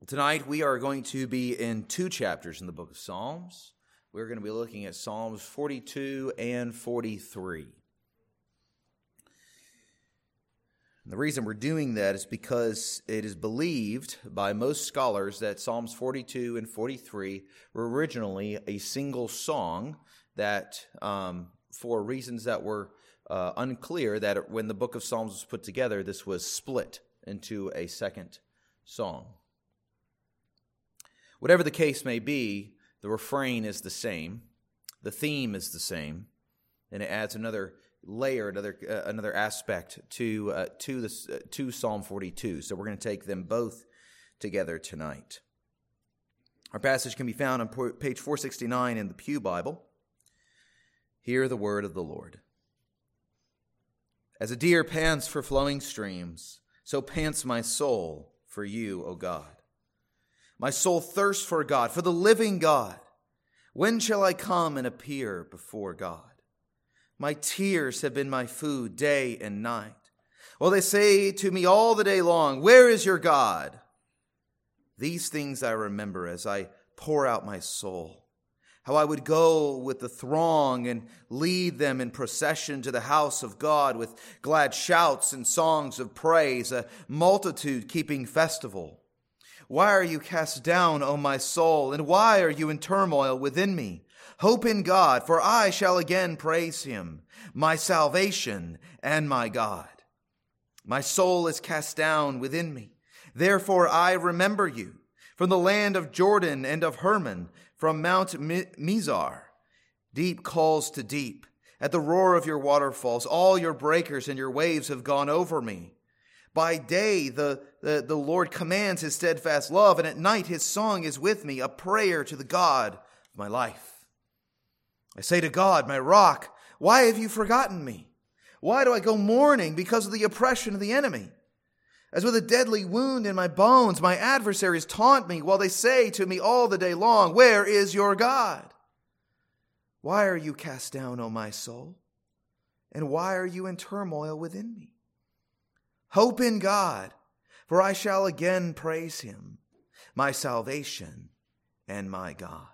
Tonight we are going to be in two chapters in the book of Psalms. We're going to be looking at Psalms 42 and 43. And the reason we're doing that is because it is believed by most scholars that Psalms 42 and 43 were originally a single song that, for reasons that were unclear, that when the book of Psalms was put together, this was split into a second song. Whatever the case may be, the refrain is the same, the theme is the same, and it adds another layer, another aspect to Psalm 42. So we're going to take them both together tonight. Our passage can be found on page 469 in the Pew Bible. Hear the word of the Lord. As a deer pants for flowing streams, so pants my soul for you, O God. My soul thirsts for God, for the living God. When shall I come and appear before God? My tears have been my food day and night. Well, they say to me all the day long, where is your God? These things I remember as I pour out my soul. How I would go with the throng and lead them in procession to the house of God with glad shouts and songs of praise, a multitude keeping festival. Why are you cast down, O my soul, and why are you in turmoil within me? Hope in God, for I shall again praise him, my salvation and my God. My soul is cast down within me. Therefore I remember you, from the land of Jordan and of Hermon, from Mount Mizar. Deep calls to deep. At the roar of your waterfalls, all your breakers and your waves have gone over me. By day, the Lord commands his steadfast love, and at night his song is with me, a prayer to the God of my life. I say to God, my rock, why have you forgotten me? Why do I go mourning because of the oppression of the enemy? As with a deadly wound in my bones, my adversaries taunt me while they say to me all the day long, where is your God? Why are you cast down, O my soul? And why are you in turmoil within me? Hope in God, for I shall again praise him, my salvation and my God.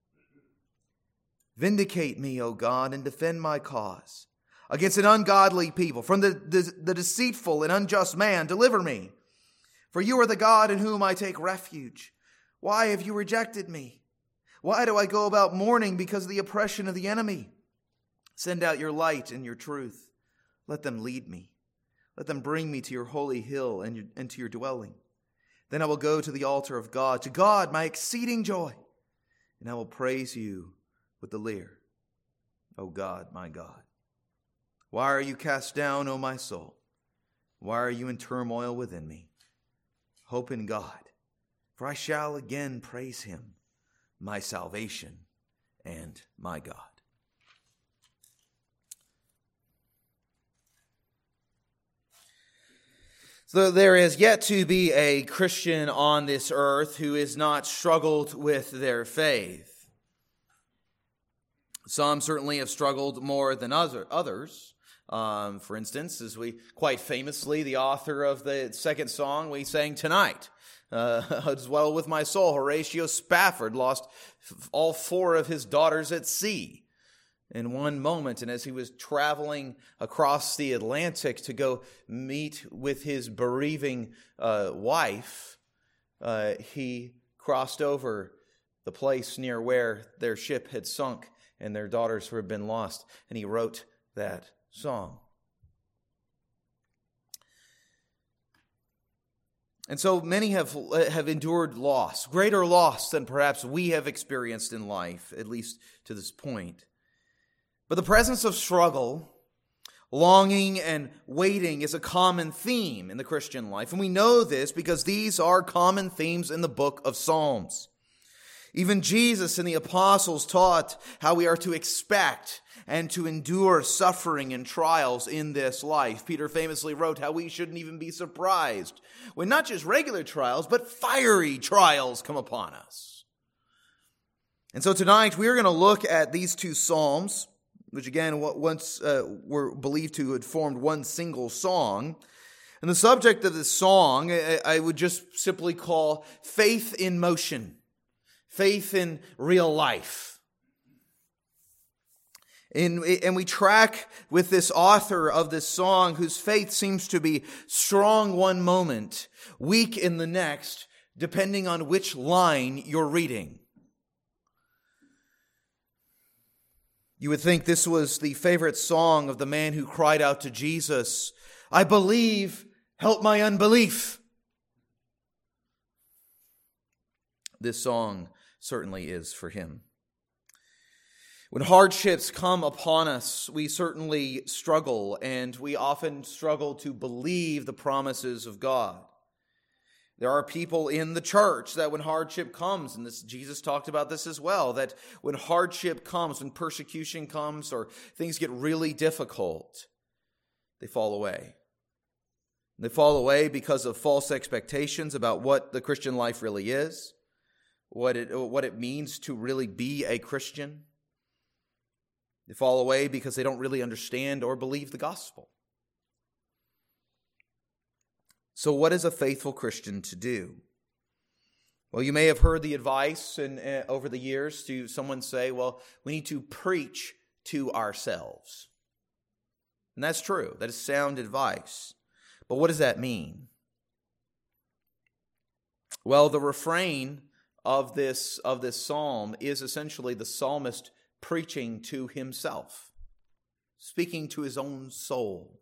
Vindicate me, O God, and defend my cause. Against an ungodly people, from the deceitful and unjust man, deliver me. For you are the God in whom I take refuge. Why have you rejected me? Why do I go about mourning because of the oppression of the enemy? Send out your light and your truth. Let them lead me. Let them bring me to your holy hill and to your dwelling. Then I will go to the altar of God, to God my exceeding joy, and I will praise you with the lyre, O God, my God. Why are you cast down, O my soul? Why are you in turmoil within me? Hope in God, for I shall again praise him, my salvation and my God. So there has yet to be a Christian on this earth who has not struggled with their faith. Some certainly have struggled more than others. For instance, as we quite famously, the author of the second song we sang tonight, as well with my soul, Horatio Spafford lost all four of his daughters at sea in one moment, and as he was traveling across the Atlantic to go meet with his bereaving wife, he crossed over the place near where their ship had sunk and their daughters had been lost, and he wrote that song. And so many have endured loss, greater loss than perhaps we have experienced in life, at least to this point. But the presence of struggle, longing, and waiting is a common theme in the Christian life. And we know this because these are common themes in the book of Psalms. Even Jesus and the apostles taught how we are to expect and to endure suffering and trials in this life. Peter famously wrote how we shouldn't even be surprised when not just regular trials, but fiery trials come upon us. And so tonight we are going to look at these two Psalms, which again once were believed to have formed one single song. And the subject of this song, I would just simply call faith in motion, faith in real life. And we track with this author of this song whose faith seems to be strong one moment, weak in the next, depending on which line you're reading. You would think this was the favorite song of the man who cried out to Jesus, "I believe, help my unbelief." This song certainly is for him. When hardships come upon us, we certainly struggle, and we often struggle to believe the promises of God. There are people in the church that when hardship comes, and Jesus talked about this as well, that when hardship comes, when persecution comes, or things get really difficult, they fall away. They fall away because of false expectations about what the Christian life really is, what it means to really be a Christian. They fall away because they don't really understand or believe the gospel. So what is a faithful Christian to do? Well, you may have heard the advice over the years to someone say, well, we need to preach to ourselves. And that's true. That is sound advice. But what does that mean? Well, the refrain of this psalm is essentially the psalmist preaching to himself, speaking to his own soul,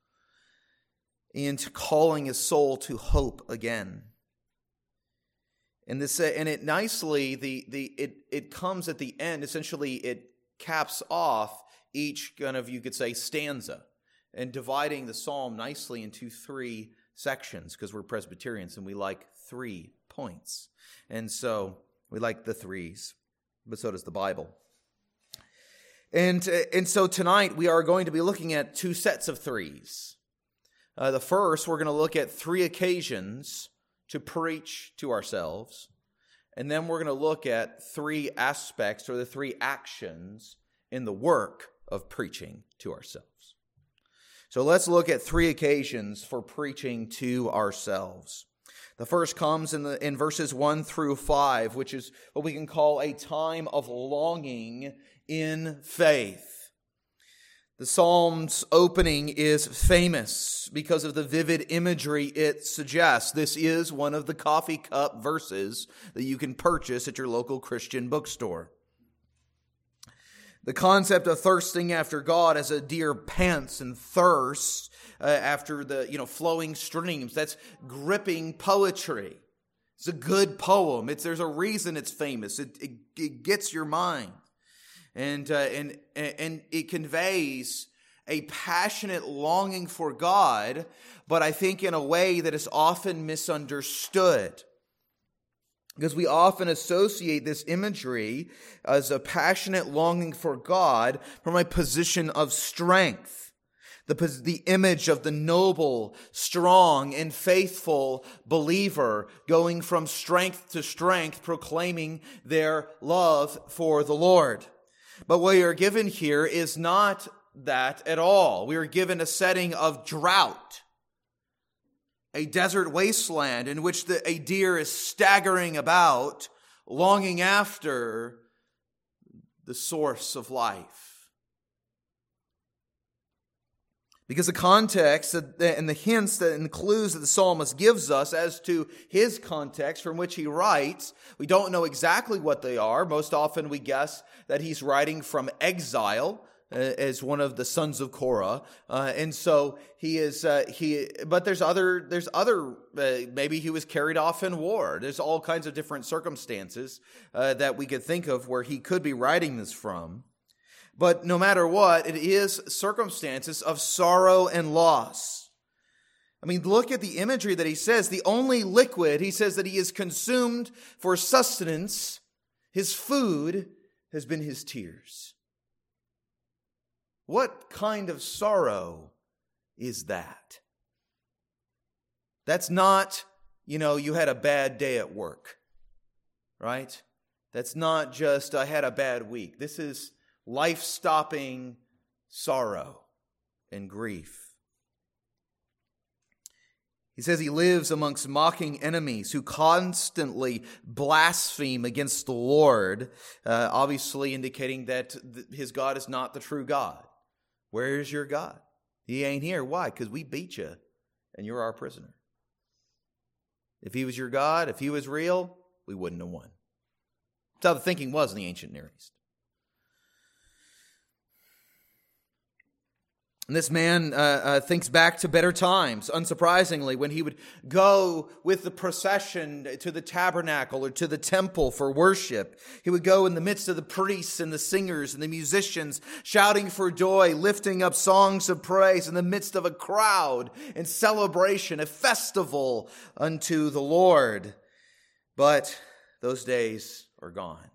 and calling his soul to hope again. And it nicely, it comes at the end. Essentially, it caps off each kind of, you could say, stanza, and dividing the psalm nicely into 3 sections, because we're Presbyterians and we like 3 points. And so we like the 3s, but so does the Bible. And so tonight we are going to be looking at 2 sets of 3s. The first, we're going to look at 3 occasions to preach to ourselves. And then we're going to look at 3 aspects, or the 3 actions in the work of preaching to ourselves. So let's look at 3 occasions for preaching to ourselves. The first comes in verses 1 through 5, which is what we can call a time of longing in faith. The psalm's opening is famous because of the vivid imagery it suggests. This is one of the coffee cup verses that you can purchase at your local Christian bookstore. The concept of thirsting after God as a deer pants and thirsts after the flowing streams, that's gripping poetry. It's a good poem. There's a reason it's famous. It gets your mind. And it conveys a passionate longing for God, but I think in a way that is often misunderstood. Because we often associate this imagery as a passionate longing for God from a position of strength. The image of the noble, strong, and faithful believer going from strength to strength, proclaiming their love for the Lord. But what we are given here is not that at all. We are given a setting of drought, a desert wasteland in which a deer is staggering about, longing after the source of life. Because the context and the hints and the clues that the psalmist gives us as to his context from which he writes, we don't know exactly what they are. Most often we guess that he's writing from exile as one of the sons of Korah. And so but there's other, maybe he was carried off in war. There's all kinds of different circumstances that we could think of where he could be writing this from. But no matter what, it is circumstances of sorrow and loss. I mean, look at the imagery that he says. The only liquid, he says, that he is consumed for sustenance, his food, has been his tears. What kind of sorrow is that? That's not, you had a bad day at work, right? That's not just, I had a bad week. This is life-stopping sorrow and grief. He says he lives amongst mocking enemies who constantly blaspheme against the Lord, obviously indicating that his God is not the true God. Where is your God? He ain't here. Why? Because we beat you and you're our prisoner. If he was your God, if he was real, we wouldn't have won. That's how the thinking was in the ancient Near East. And this man thinks back to better times, unsurprisingly, when he would go with the procession to the tabernacle or to the temple for worship. He would go in the midst of the priests and the singers and the musicians, shouting for joy, lifting up songs of praise in the midst of a crowd in celebration, a festival unto the Lord. But those days are gone.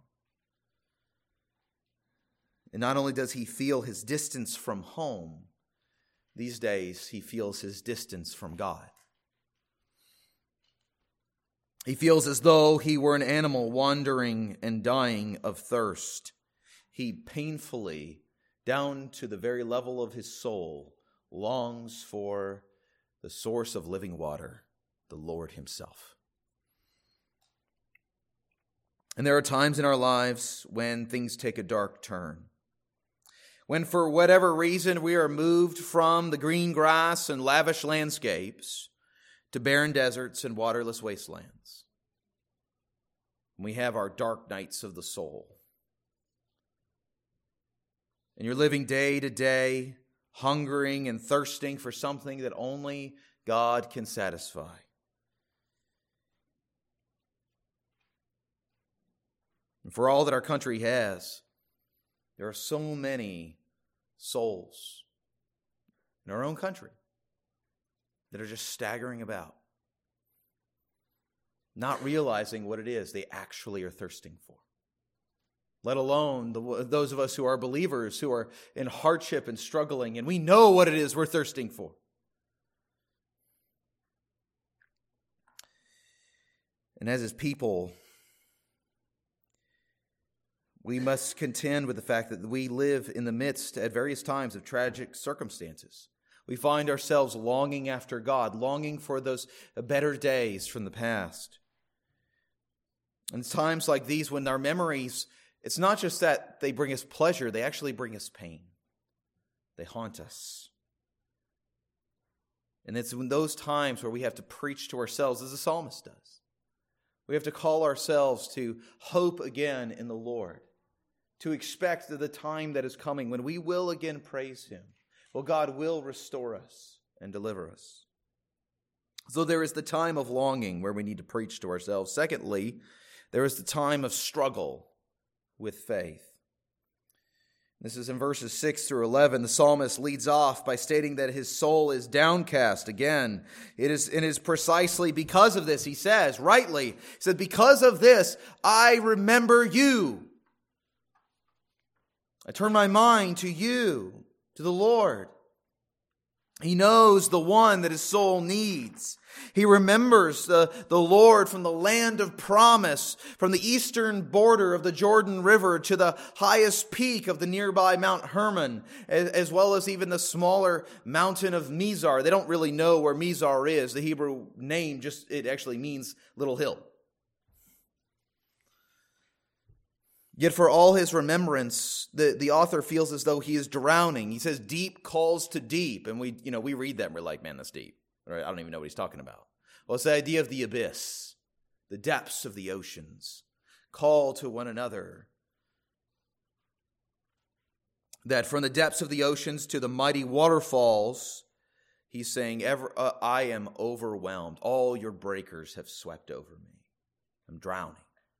And not only does he feel his distance from home, these days, he feels his distance from God. He feels as though he were an animal wandering and dying of thirst. He painfully, down to the very level of his soul, longs for the source of living water, the Lord himself. And there are times in our lives when things take a dark turn. When for whatever reason we are moved from the green grass and lavish landscapes to barren deserts and waterless wastelands. We have our dark nights of the soul. And you're living day to day, hungering and thirsting for something that only God can satisfy. And for all that our country has, there are so many souls in our own country that are just staggering about, not realizing what it is they actually are thirsting for. Let alone those of us who are believers, who are in hardship and struggling, and we know what it is we're thirsting for. And as his people, we must contend with the fact that we live in the midst at various times of tragic circumstances. We find ourselves longing after God, longing for those better days from the past. And it's times like these when our memories, it's not just that they bring us pleasure, they actually bring us pain. They haunt us. And it's in those times where we have to preach to ourselves as the psalmist does. We have to call ourselves to hope again in the Lord, to expect the time that is coming when we will again praise him. Well, God will restore us and deliver us. So there is the time of longing where we need to preach to ourselves. Secondly, there is the time of struggle with faith. This is in verses 6 through 11. The psalmist leads off by stating that his soul is downcast. Again, it is precisely because of this, he says, rightly, he said, because of this, I remember you. I turn my mind to you, to the Lord. He knows the one that his soul needs. He remembers the Lord from the land of promise, from the eastern border of the Jordan River to the highest peak of the nearby Mount Hermon, as well as even the smaller mountain of Mizar. They don't really know where Mizar is. The Hebrew name it actually means little hill. Yet for all his remembrance, the author feels as though he is drowning. He says, deep calls to deep. And we read that and we're like, man, that's deep. Right? I don't even know what he's talking about. Well, it's the idea of the abyss, the depths of the oceans, call to one another. That from the depths of the oceans to the mighty waterfalls, he's saying, I am overwhelmed. All your breakers have swept over me. I'm drowning.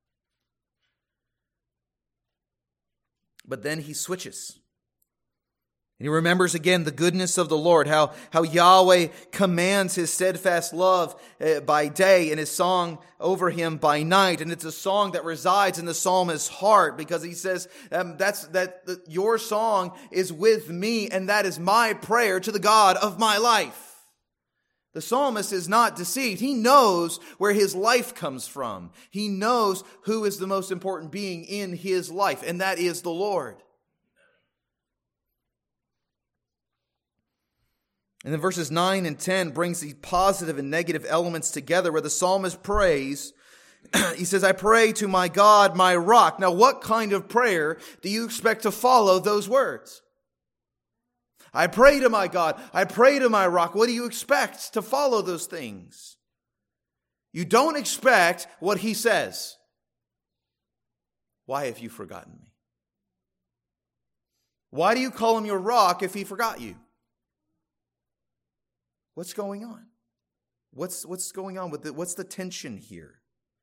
But then he switches. And he remembers again the goodness of the Lord, how Yahweh commands his steadfast love by day and his song over him by night. And it's a song that resides in the psalmist's heart because he says, your song is with me and that is my prayer to the God of my life. The psalmist is not deceived. He knows where his life comes from. He knows who is the most important being in his life, and that is the Lord. And then verses 9 and 10 brings these positive and negative elements together where the psalmist prays. He says, I pray to my God, my rock. Now, what kind of prayer do you expect to follow those words? I pray to my God. I pray to my rock. What do you expect to follow those things? You don't expect what he says. Why have you forgotten me? Why do you call him your rock if he forgot you? What's going on? What's going on with it? What's the tension here?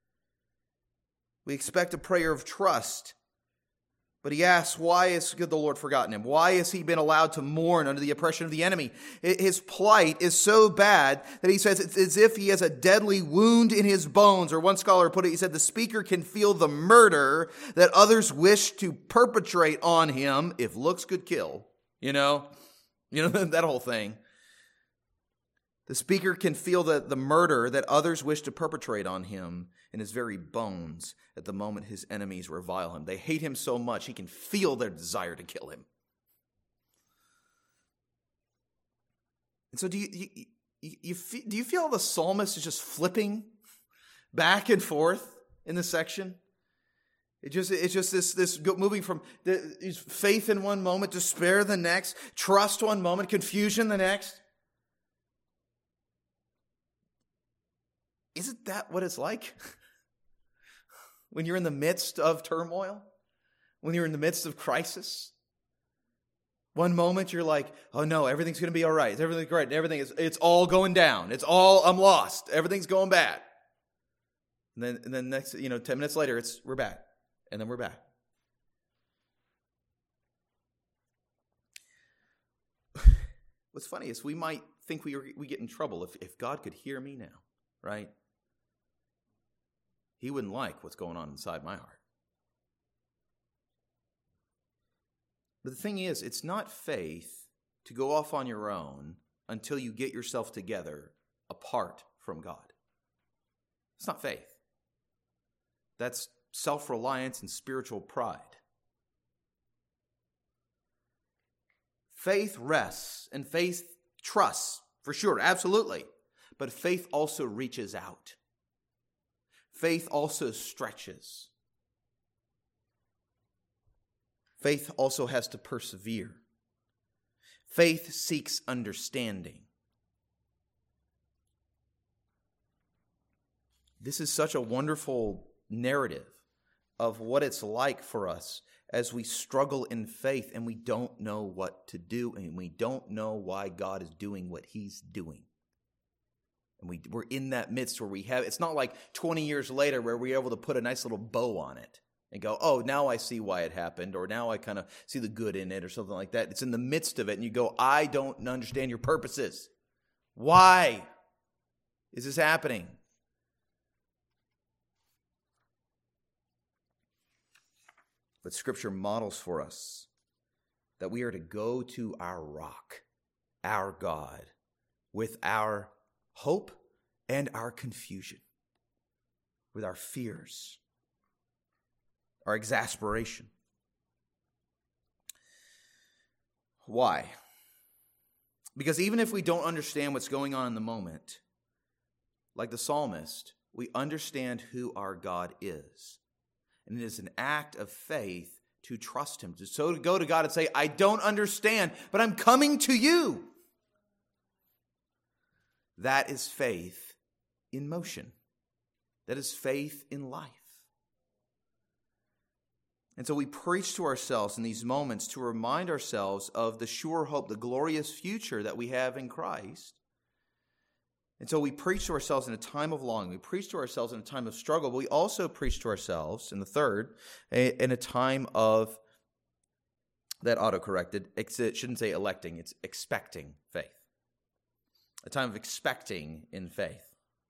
We expect a prayer of trust. But he asks, why has the Lord forgotten him? Why has he been allowed to mourn under the oppression of the enemy? His plight is so bad that he says it's as if he has a deadly wound in his bones. Or one scholar put it, he said, the speaker can feel the murder that others wish to perpetrate on him if looks could kill. You know that whole thing. The speaker can feel the murder that others wish to perpetrate on him in his very bones at the moment his enemies revile him. They hate him so much he can feel their desire to kill him. And so do you feel the psalmist is just flipping back and forth in this section? It's just this moving from faith in one moment, despair the next, trust one moment, confusion the next. Isn't that what it's like? When you're in the midst of turmoil, when you're in the midst of crisis, one moment you're like, oh no, everything's going to be all right. Everything's great. It's all going down. I'm lost. Everything's going bad. And then next, 10 minutes later, we're back. And then we're back. What's funny is we might think we get in trouble if God could hear me now, right? He wouldn't like what's going on inside my heart. But the thing is, it's not faith to go off on your own until you get yourself together apart from God. It's not faith. That's self-reliance and spiritual pride. Faith rests and faith trusts, for sure, absolutely. But faith also reaches out. Faith also stretches. Faith also has to persevere. Faith seeks understanding. This is such a wonderful narrative of what it's like for us as we struggle in faith and we don't know what to do and we don't know why God is doing what he's doing. And we're in that midst where it's not like 20 years later where we're able to put a nice little bow on it and go, oh, now I see why it happened, or now I kind of see the good in it or something like that. It's in the midst of it and you go, I don't understand your purposes. Why is this happening? But Scripture models for us that we are to go to our rock, our God, with our hope and our confusion, with our fears, our exasperation. Why? Because even if we don't understand what's going on in the moment, like the psalmist, we understand who our God is. And it is an act of faith to trust him. So to go to God and say, I don't understand, but I'm coming to you. That is faith in motion. That is faith in life. And so we preach to ourselves in these moments to remind ourselves of the sure hope, the glorious future that we have in Christ. And so we preach to ourselves in a time of longing. We preach to ourselves in a time of struggle. But we also preach to ourselves, in the third, in a time of, that auto-corrected, it shouldn't say electing, it's expecting faith. A time of expecting in faith.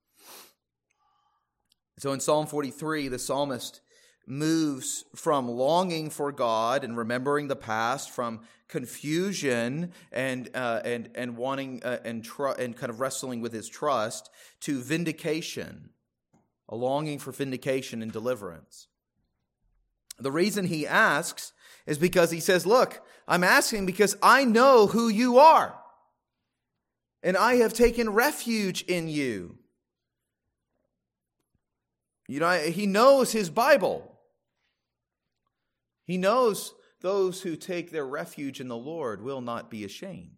So in Psalm 43, the psalmist moves from longing for God and remembering the past, from confusion and wanting and kind of wrestling with his trust, to vindication, a longing for vindication and deliverance. The reason he asks is because he says, look, I'm asking because I know who you are. and I have taken refuge in you. You know, he knows his Bible. He knows those who take their refuge in the Lord will not be ashamed.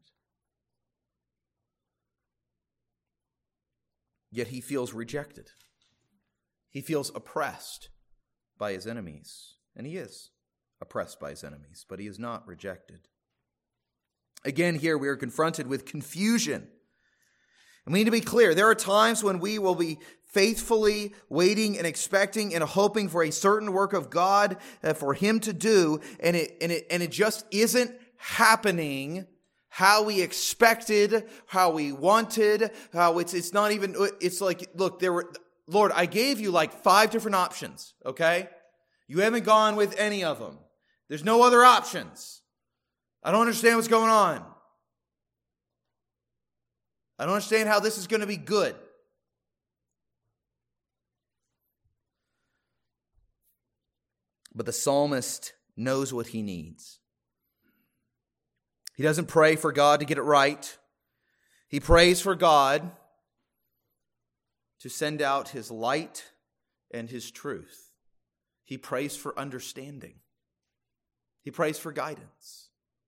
Yet he feels rejected. He feels oppressed by his enemies. And he is oppressed by his enemies, but he is not rejected. Again, here we are confronted with confusion. And we need to be clear. There are times when we will be faithfully waiting and expecting and hoping for a certain work of God for him to do, and it just isn't happening how we expected, how we wanted, how it's not even, it's like, look, Lord, I gave you like 5 different options, okay? You haven't gone with any of them. There's no other options. I don't understand what's going on. I don't understand how this is going to be good. But the psalmist knows what he needs. He doesn't pray for God to get it right. He prays for God to send out his light and his truth. He prays for understanding. He prays for guidance.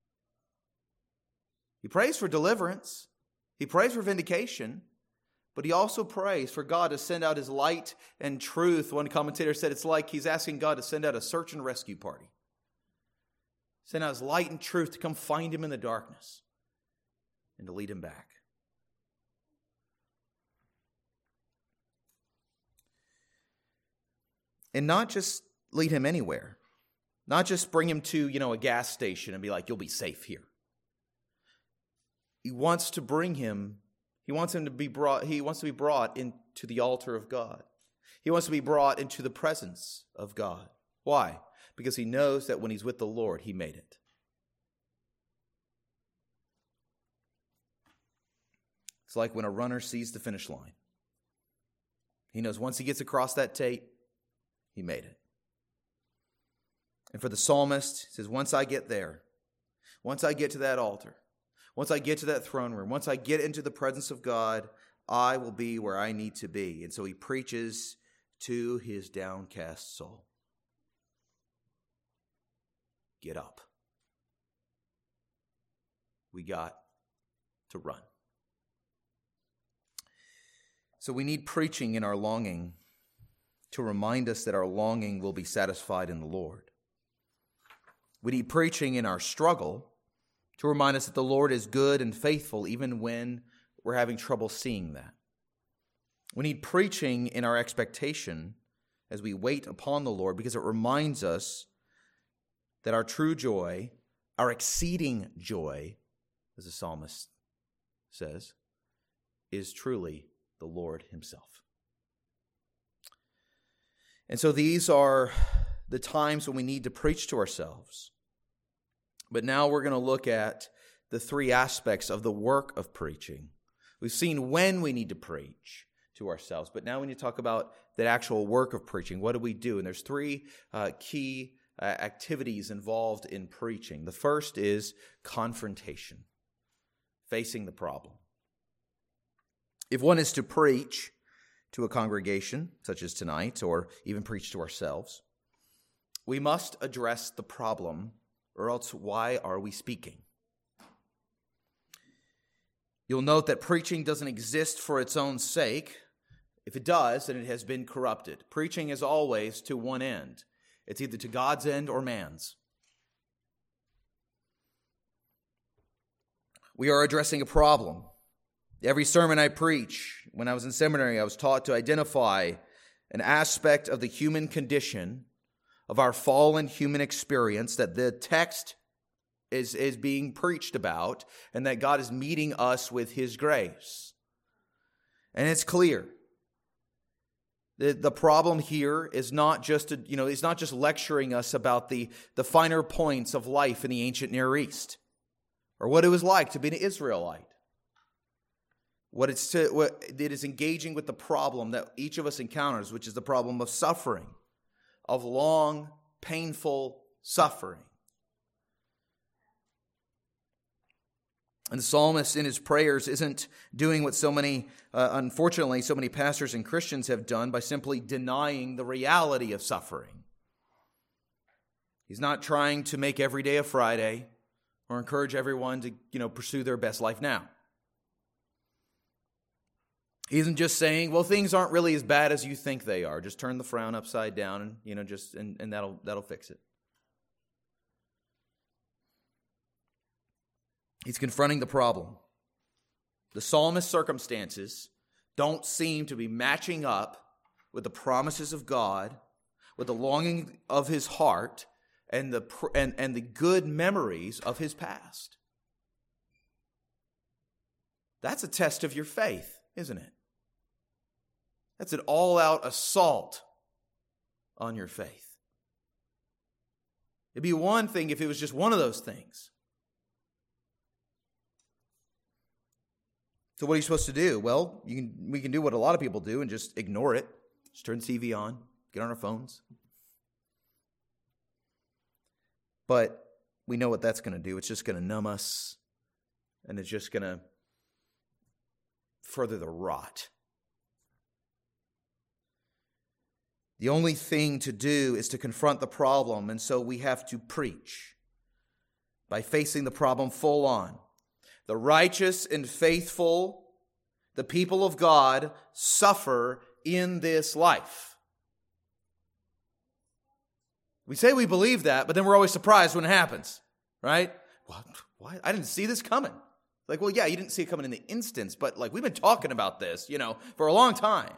He prays for deliverance. He prays for vindication. But he also prays for God to send out his light and truth. One commentator said it's like he's asking God to send out a search and rescue party. Send out his light and truth to come find him in the darkness and to lead him back. And not just lead him anywhere. Not just bring him to, a gas station and be like, you'll be safe here. He wants to bring him, he wants to be brought into the altar of God. He wants to be brought into the presence of God. Why? Because he knows that when he's with the Lord, he made it. It's like when a runner sees the finish line. He knows once he gets across that tape, he made it. And for the psalmist, he says, once I get there, once I get to that altar, once I get to that throne room, once I get into the presence of God, I will be where I need to be. And so he preaches to his downcast soul. Get up. We got to run. So we need preaching in our longing to remind us that our longing will be satisfied in the Lord. We need preaching in our struggle to remind us that the Lord is good and faithful even when we're having trouble seeing that. We need preaching in our expectation as we wait upon the Lord because it reminds us that our true joy, our exceeding joy, as the psalmist says, is truly the Lord himself. And so these are the times when we need to preach to ourselves. But now we're going to look at the 3 aspects of the work of preaching. We've seen when we need to preach to ourselves, but now we need to talk about that actual work of preaching. What do we do? And there's 3 key activities involved in preaching. The first is confrontation, facing the problem. If one is to preach to a congregation, such as tonight, or even preach to ourselves, we must address the problem, or else why are we speaking? You'll note that preaching doesn't exist for its own sake. If it does, then it has been corrupted. Preaching is always to one end. It's either to God's end or man's. We are addressing a problem. Every sermon I preach, when I was in seminary, I was taught to identify an aspect of the human condition, of our fallen human experience that the text is being preached about, and that God is meeting us with his grace. And it's clear. The problem here is not just it's not just lecturing us about the finer points of life in the ancient Near East, or what it was like to be an Israelite. It is engaging with the problem that each of us encounters, which is the problem of suffering, of long, painful suffering. And the psalmist in his prayers isn't doing what unfortunately, so many pastors and Christians have done by simply denying the reality of suffering. He's not trying to make every day a Friday or encourage everyone to, pursue their best life now. He isn't just saying, well, things aren't really as bad as you think they are. Just turn the frown upside down and, and that'll fix it. He's confronting the problem. The psalmist's circumstances don't seem to be matching up with the promises of God, with the longing of his heart, and the good memories of his past. That's a test of your faith, isn't it? That's an all-out assault on your faith. It'd be one thing if it was just one of those things. So what are you supposed to do? Well, we can do what a lot of people do and just ignore it. Just turn the TV on, get on our phones. But we know what that's going to do. It's just going to numb us, and it's just going to further the rot. The only thing to do is to confront the problem, and so we have to preach by facing the problem full on. The righteous and faithful, the people of God, suffer in this life. We say we believe that, but then we're always surprised when it happens, right? Why? I didn't see this coming. Like, well, yeah, you didn't see it coming in the instance, but we've been talking about this, for a long time.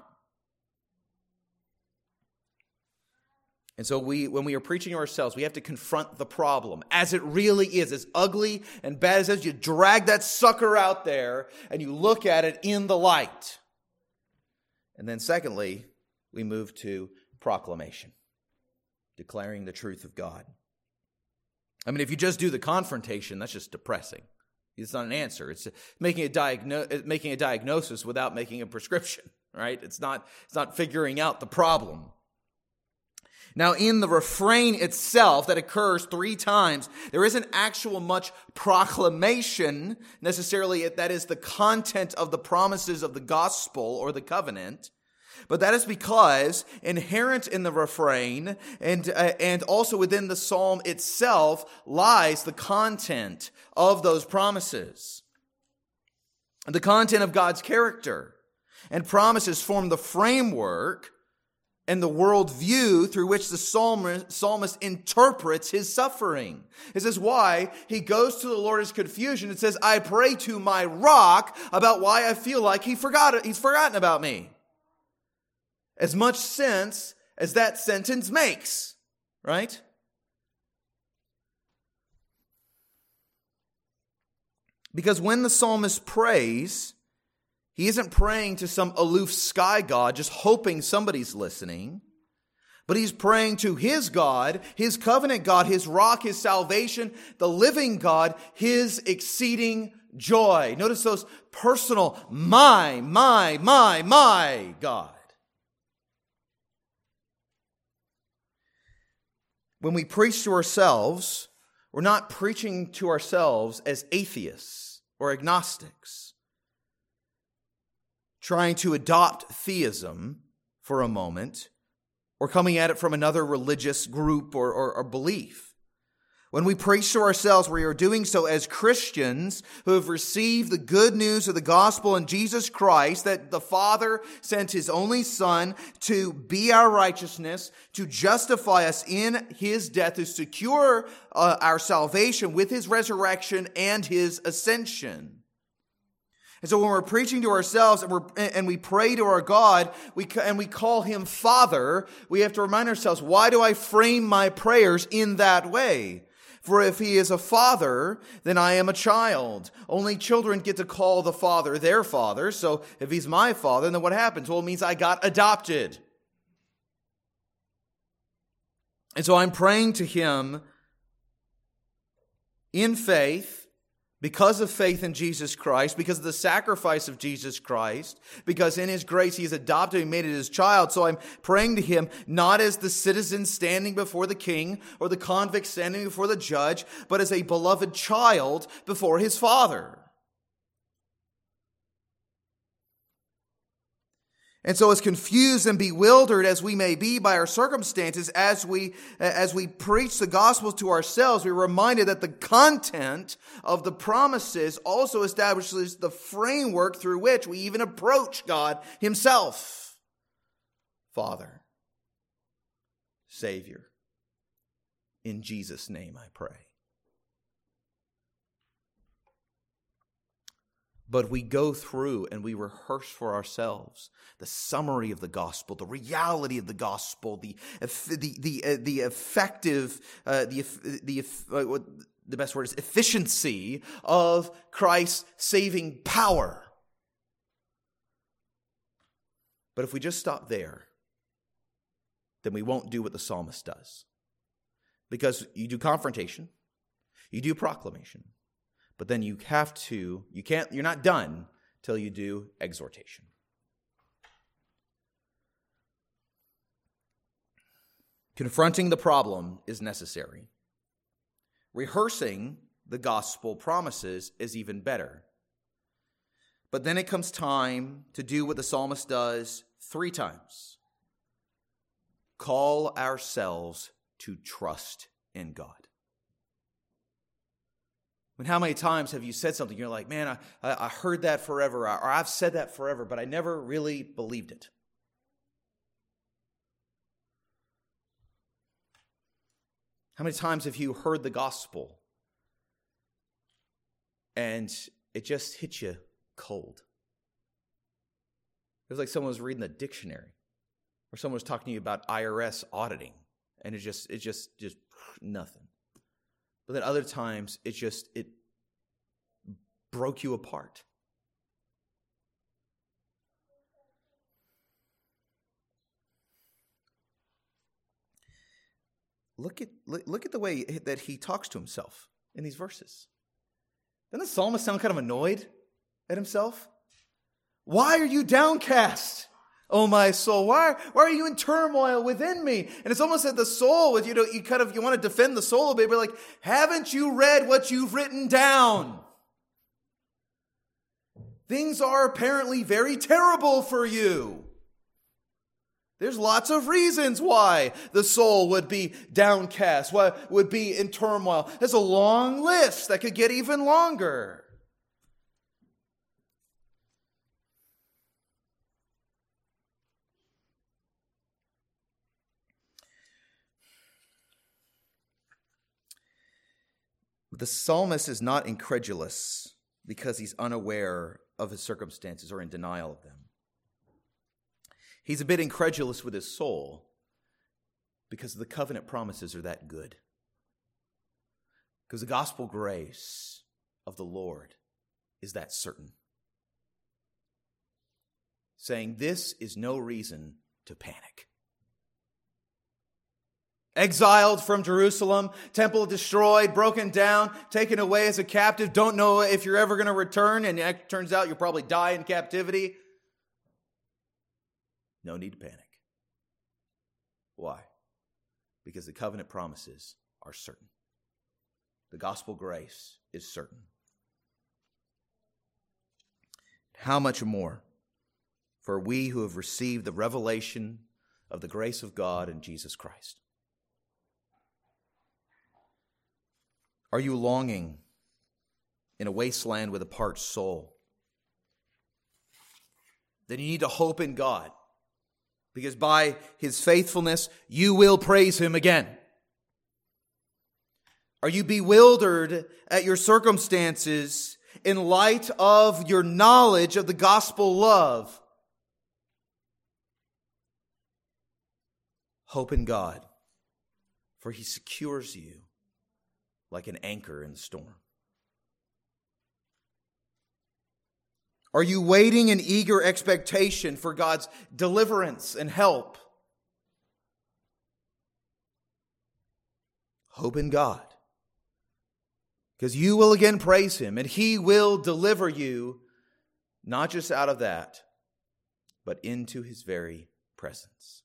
And so when we are preaching to ourselves, we have to confront the problem as it really is, as ugly and bad as it is. You drag that sucker out there and you look at it in the light. And then secondly, we move to proclamation, declaring the truth of God. I mean, if you just do the confrontation, that's just depressing. It's not an answer. It's making a diagnosis without making a prescription, right? It's not figuring out the problem. Now, in the refrain itself that occurs 3 times, there isn't actual much proclamation necessarily. That is the content of the promises of the gospel or the covenant. But that is because inherent in the refrain and also within the psalm itself lies the content of those promises. The content of God's character and promises form the framework and the worldview through which the psalmist interprets his suffering. This is why he goes to the Lord as confusion and says, I pray to my rock about why I feel like he's forgotten about me. As much sense as that sentence makes, right? Because when the psalmist prays, he isn't praying to some aloof sky god, just hoping somebody's listening. But he's praying to his God, his covenant God, his rock, his salvation, the living God, his exceeding joy. Notice those personal, my God. When we preach to ourselves, we're not preaching to ourselves as atheists or agnostics, trying to adopt theism for a moment, or coming at it from another religious group or belief. When we preach to ourselves, we are doing so as Christians who have received the good news of the gospel in Jesus Christ, that the Father sent his only Son to be our righteousness, to justify us in his death, to secure our salvation with his resurrection and his ascension. And so when we're preaching to ourselves and we pray to our God, we call him Father, we have to remind ourselves, why do I frame my prayers in that way? For if he is a father, then I am a child. Only children get to call the Father their Father. So if he's my Father, then what happens? Well, it means I got adopted. And so I'm praying to him in faith, because of faith in Jesus Christ, because of the sacrifice of Jesus Christ, because in his grace he has adopted and made it his child. So I'm praying to him not as the citizen standing before the king or the convict standing before the judge, but as a beloved child before his Father. And so as confused and bewildered as we may be by our circumstances, as we preach the gospel to ourselves, we're reminded that the content of the promises also establishes the framework through which we even approach God himself. Father, Savior, in Jesus' name I pray. But we go through and we rehearse for ourselves the summary of the gospel, the reality of the gospel, the effective, the best word is efficiency of Christ's saving power. But if we just stop there, then we won't do what the psalmist does. Because you do confrontation, you do proclamation, but then you're not done till you do exhortation. Confronting the problem is necessary. Rehearsing the gospel promises is even better. But then it comes time to do what the psalmist does 3 times. Call ourselves to trust in God. I mean, how many times have you said something, you're like, man, I heard that forever, or I've said that forever, but I never really believed it. How many times have you heard the gospel and it just hit you cold? It was like someone was reading the dictionary, or someone was talking to you about IRS auditing, and it just nothing. But then other times, it broke you apart. Look at the way that he talks to himself in these verses. Doesn't the psalmist sound kind of annoyed at himself? Why are you downcast, O my soul? Why are you in turmoil within me? And it's almost that the soul, you want to defend the soul a bit, but like, haven't you read what you've written down? Things are apparently very terrible for you. There's lots of reasons why the soul would be downcast, why would be in turmoil. There's a long list that could get even longer. The psalmist is not incredulous because he's unaware of his circumstances or in denial of them. He's a bit incredulous with his soul because the covenant promises are that good. Because the gospel grace of the Lord is that certain. Saying this is no reason to panic. Exiled from Jerusalem, temple destroyed, broken down, taken away as a captive, don't know if you're ever going to return, and it turns out you'll probably die in captivity. No need to panic. Why? Because the covenant promises are certain. The gospel grace is certain. How much more for we who have received the revelation of the grace of God in Jesus Christ? Are you longing in a wasteland with a parched soul? Then you need to hope in God, because by his faithfulness, you will praise him again. Are you bewildered at your circumstances in light of your knowledge of the gospel love? Hope in God, for he secures you like an anchor in the storm. Are you waiting in eager expectation for God's deliverance and help? Hope in God, because you will again praise him, and he will deliver you, not just out of that, but into his very presence.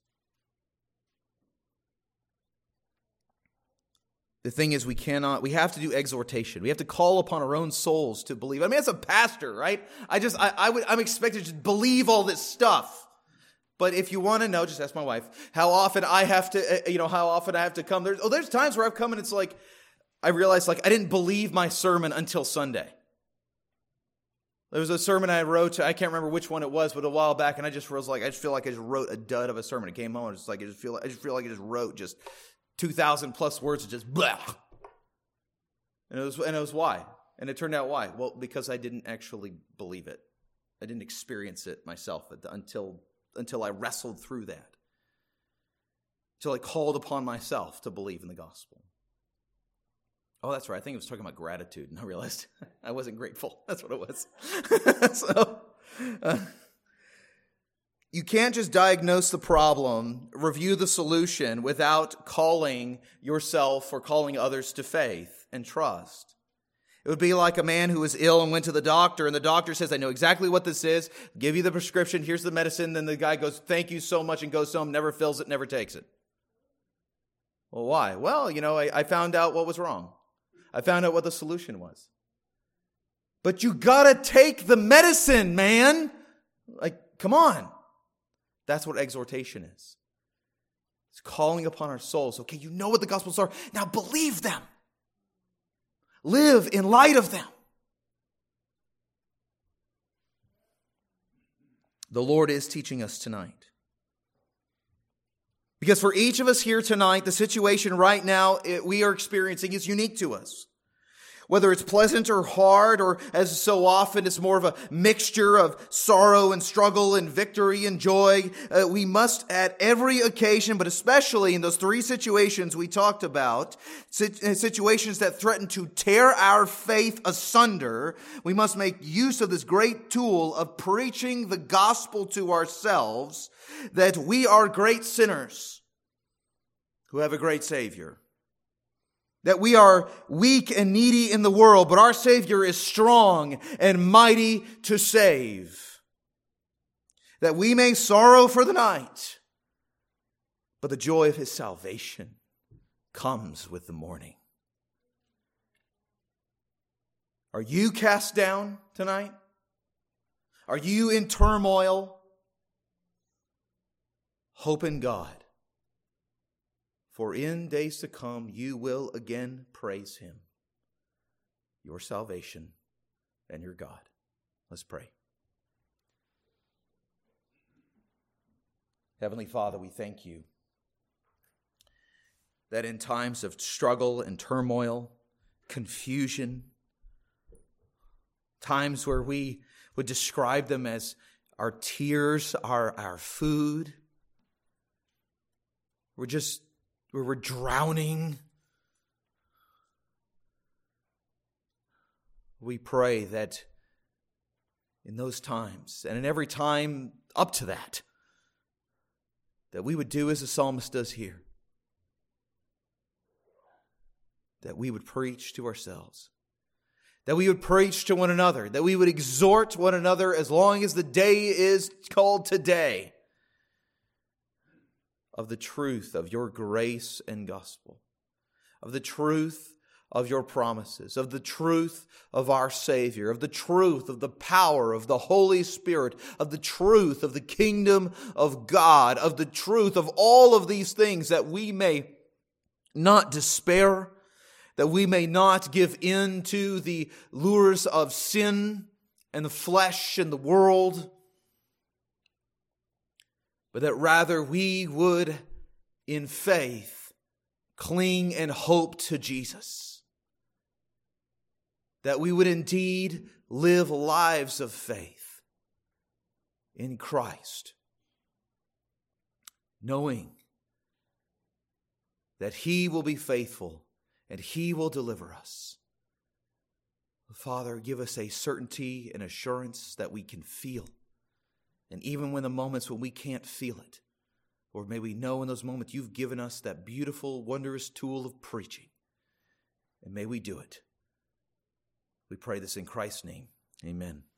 The thing is, we have to do exhortation. We have to call upon our own souls to believe. I mean, as a pastor, right? I'm expected to believe all this stuff. But if you want to know, just ask my wife, how often I have to come. There's times where I've come and it's like, I realized I didn't believe my sermon until Sunday. There was a sermon I wrote, I can't remember which one it was, but a while back, and I just feel like I just wrote a dud of a sermon. It came home and I just feel like I just wrote 2,000 plus words of just blah. And it was why? And it turned out why? Well, because I didn't actually believe it. I didn't experience it myself until I wrestled through that. Until I called upon myself to believe in the gospel. Oh, that's right. I think it was talking about gratitude, and I realized I wasn't grateful. That's what it was. You can't just diagnose the problem, review the solution without calling yourself or calling others to faith and trust. It would be like a man who was ill and went to the doctor, and the doctor says, I know exactly what this is, give you the prescription, here's the medicine, then the guy goes, thank you so much, and goes home, never fills it, never takes it. Well, why? Well, I found out what was wrong. I found out what the solution was. But you gotta take the medicine, man. Come on. That's what exhortation is. It's calling upon our souls. Okay, you know what the Gospels are. Now believe them. Live in light of them. The Lord is teaching us tonight. Because for each of us here tonight, the situation right now we are experiencing is unique to us. Whether it's pleasant or hard, or as so often it's more of a mixture of sorrow and struggle and victory and joy, we must at every occasion, but especially in those three situations we talked about, situations that threaten to tear our faith asunder, we must make use of this great tool of preaching the gospel to ourselves, that we are great sinners who have a great Savior. That we are weak and needy in the world, but our Savior is strong and mighty to save. That we may sorrow for the night, but the joy of His salvation comes with the morning. Are you cast down tonight? Are you in turmoil? Hope in God. For in days to come, you will again praise Him, your salvation and your God. Let's pray. Heavenly Father, we thank You that in times of struggle and turmoil, confusion, times where we would describe them as our tears are our food, where we're drowning, we pray that in those times, and in every time up to that we would do as the psalmist does here. That we would preach to ourselves. That we would preach to one another. That we would exhort one another as long as the day is called today, of the truth of Your grace and gospel, of the truth of Your promises, of the truth of our Savior, of the truth of the power of the Holy Spirit, of the truth of the kingdom of God, of the truth of all of these things, that we may not despair, that we may not give in to the lures of sin and the flesh and the world, but that rather we would, in faith, cling and hope to Jesus. That we would indeed live lives of faith in Christ, knowing that He will be faithful and He will deliver us. Father, give us a certainty and assurance that we can feel. And even when the moments when we can't feel it, or may we know in those moments You've given us that beautiful, wondrous tool of preaching. And may we do it. We pray this in Christ's name. Amen.